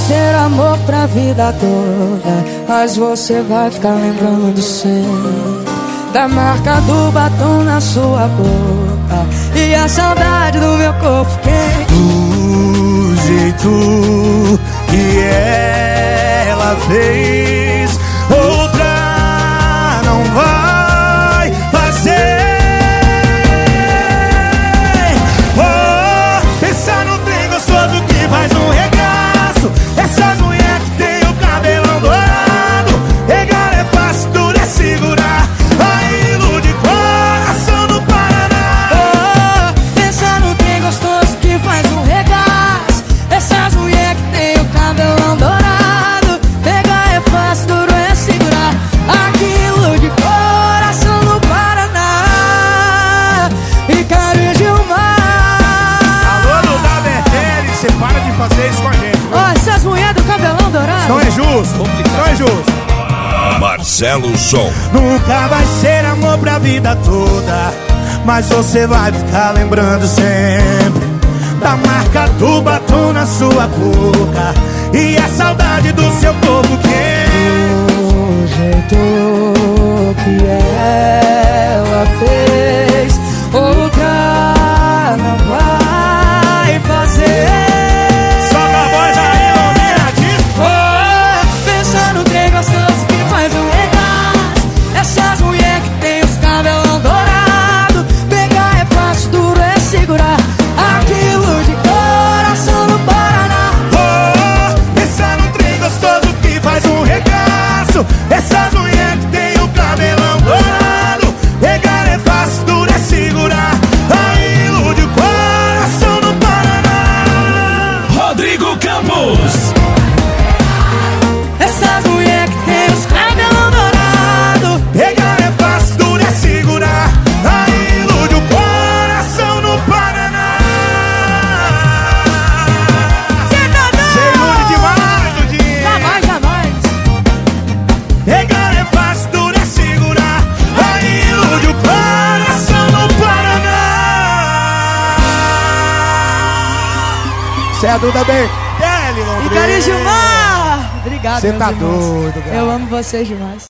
ser amor pra vida toda, mas você vai ficar lembrando sempre da marca do batom na sua boca e a saudade do meu corpo quente. Do jeito que ela fez, outra não vai fazer. Oh, pensar no trem gostoso que faz um regaço, essas mulheres que tem o cabelão dourado. Pegar é fácil, tudo é segurar. Aí ilude coração no Paraná. Oh, pensar no trem gostoso que faz um regaço, essas mulheres que tem o cabelão dourado. Pegar é fácil, duro é segurar. Aquilo de coração no Paraná. E Carinho Gilmar. Alô, Duda Bertelli, você para de fazer isso com a gente, viu? Ó, essas mulheres do cabelão dourado. Não é justo, não é justo. Marcelo Som. Nunca vai ser amor pra vida toda, mas você vai ficar lembrando sempre da marca do batom na sua boca e a saudade do seu corpo quente. O jeito que ela fez, outra não vai fazer. Soca a voz aí, Londrina, diz. Oh, pensar no trem gostoso que faz um regaço, essas mulheres que tem os cabelão dourado. Pegar é fácil, duro é segurar. Aquilo de coração no Paraná. Oh, pensar no trem gostoso que faz um regaço, essas mulheres que tem o cabelão dourado. Pegar é fácil, duro é segurar. Aí ilude o coração no Paraná. Rodrigo Campos. Essas mulheres que tem os cabelão dourado. Pegar é fácil, duro é segurar. Aí ilude o coração no Paraná. Cê tá doido? Cê ilude demais, Dudinho. Jamais, jamais. Pegar é fácil, duro é segurar. Aí ilude o coração no Paraná. Cê é a Duda Bertelli, E Londrina. Carinho Gilmar. Obrigado, Cê meus tá irmãos. doido, cara. Eu amo vocês demais.